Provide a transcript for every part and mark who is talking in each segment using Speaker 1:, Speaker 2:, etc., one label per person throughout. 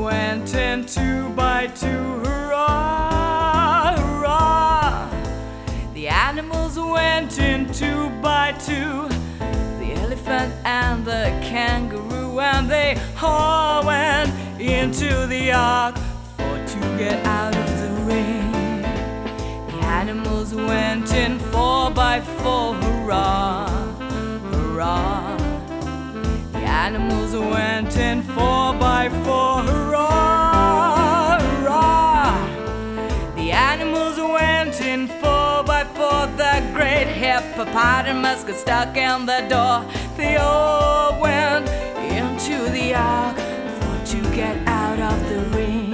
Speaker 1: went in 2x2, hurrah, hurrah. The animals went in 2x2, the elephant and the kangaroo, and they all went into the ark to get out of the rain. The animals went in 4x4, hurrah, hurrah. The animals went in 4x4, hurrah, hurrah. The animals went in 4x4. The great hippopotamus got stuck in the door. They all went into the ark to get out of the rain.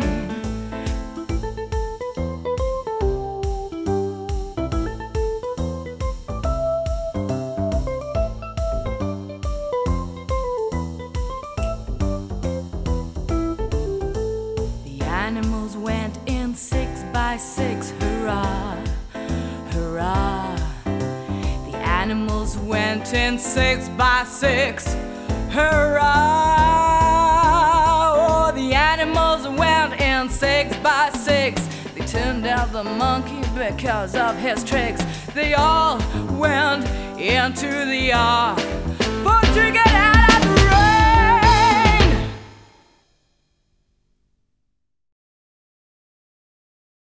Speaker 1: Animals went in 6x6, hurrah, hurrah. The animals went in 6x6, hurrah. Oh, the animals went in 6x6. They turned out the monkey because of his tricks. They all went into the ark to get out.